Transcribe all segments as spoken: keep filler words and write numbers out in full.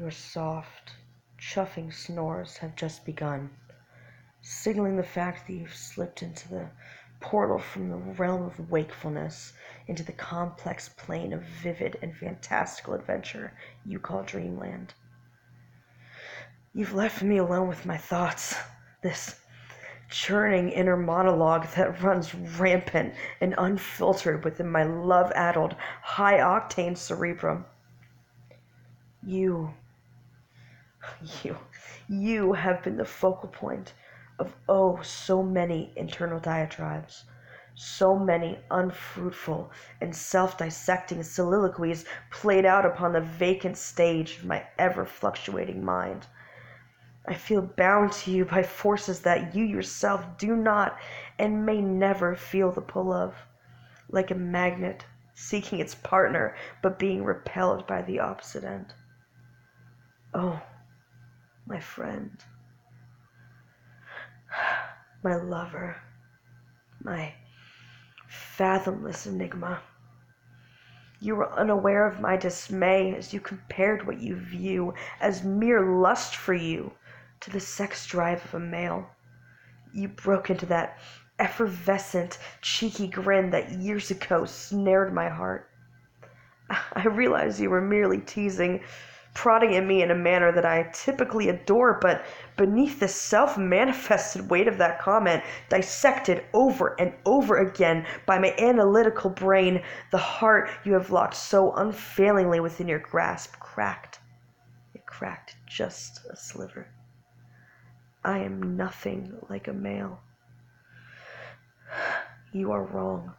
Your soft, chuffing snores have just begun, signaling the fact that you've slipped into the portal from the realm of wakefulness into the complex plane of vivid and fantastical adventure you call dreamland. You've left me alone with my thoughts, this churning inner monologue that runs rampant and unfiltered within my love-addled, high-octane cerebrum. You, you, you have been the focal point of oh so many internal diatribes, so many unfruitful and self-dissecting soliloquies played out upon the vacant stage of my ever-fluctuating mind. I feel bound to you by forces that you yourself do not and may never feel the pull of, like a magnet seeking its partner but being repelled by the opposite end. Oh, my friend, my lover, my fathomless enigma. You were unaware of my dismay as you compared what you view as mere lust for you to the sex drive of a male. You broke into that effervescent, cheeky grin that years ago snared my heart. I realized you were merely teasing, prodding at me in a manner that I typically adore, but beneath the self-manifested weight of that comment, dissected over and over again by my analytical brain, the heart you have locked so unfailingly within your grasp cracked. It cracked just a sliver. I am nothing like a male. You are wrong.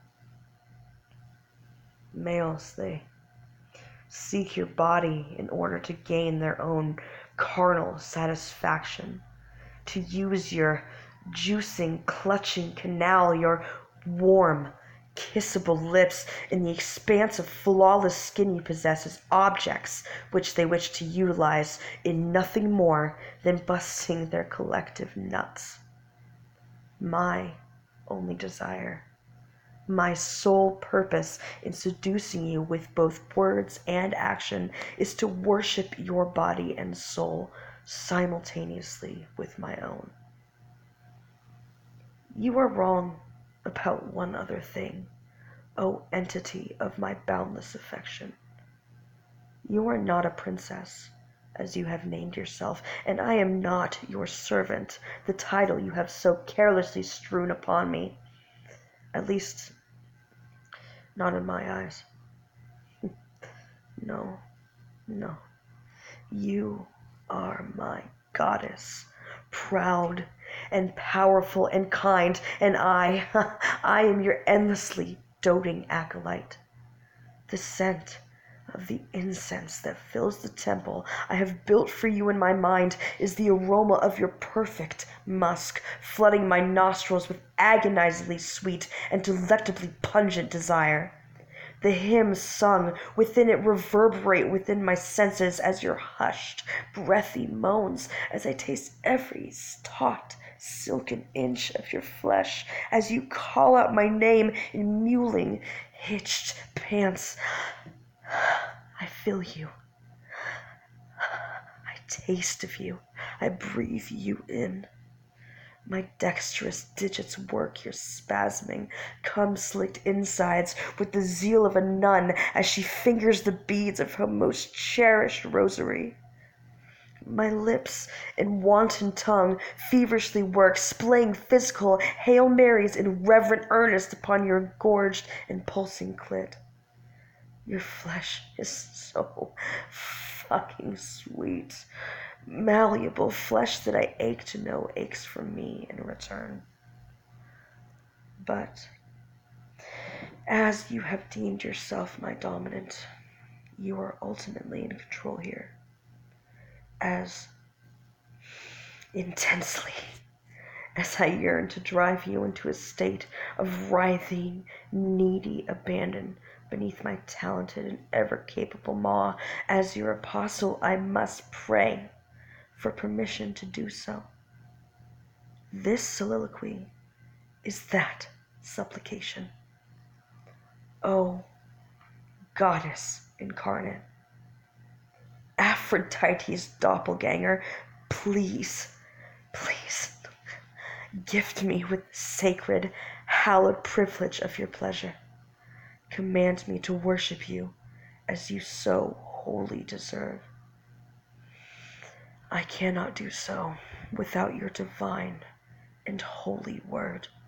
Males, they seek your body in order to gain their own carnal satisfaction, to use your juicing, clutching canal, your warm, kissable lips, and the expanse of flawless skin you possess as objects which they wish to utilize in nothing more than busting their collective nuts. My only desire, my sole purpose in seducing you with both words and action is to worship your body and soul simultaneously with my own. You are wrong about one other thing, O entity of my boundless affection. You are not a princess, as you have named yourself, and I am not your servant, the title you have so carelessly strewn upon me. At least, not in my eyes. No, no. You are my goddess, proud and powerful and kind, and I, I am your endlessly doting acolyte. The scent of the incense that fills the temple I have built for you in my mind is the aroma of your perfect musk, flooding my nostrils with agonizingly sweet and delectably pungent desire. The hymns sung within it reverberate within my senses as your hushed, breathy moans, as I taste every taut, silken inch of your flesh, as you call out my name in mewling, hitched pants. I feel you. I taste of you. I breathe you in. My dexterous digits work your spasming, cum-slicked insides with the zeal of a nun as she fingers the beads of her most cherished rosary. My lips and wanton tongue feverishly work, splaying physical Hail Marys in reverent earnest upon your engorged and pulsing clit. Your flesh is so fucking sweet. Malleable flesh that I ache to know aches for me in return. But as you have deemed yourself my dominant, you are ultimately in control here. As intensely as I yearn to drive you into a state of writhing, needy abandon beneath my talented and ever-capable maw, as your apostle I must pray for permission to do so. This soliloquy is that supplication. O goddess incarnate, Aphrodite. Aphrodite's doppelganger, please, please, gift me with the sacred, hallowed privilege of your pleasure. Command me to worship you as you so wholly deserve. I cannot do so without your divine and holy word.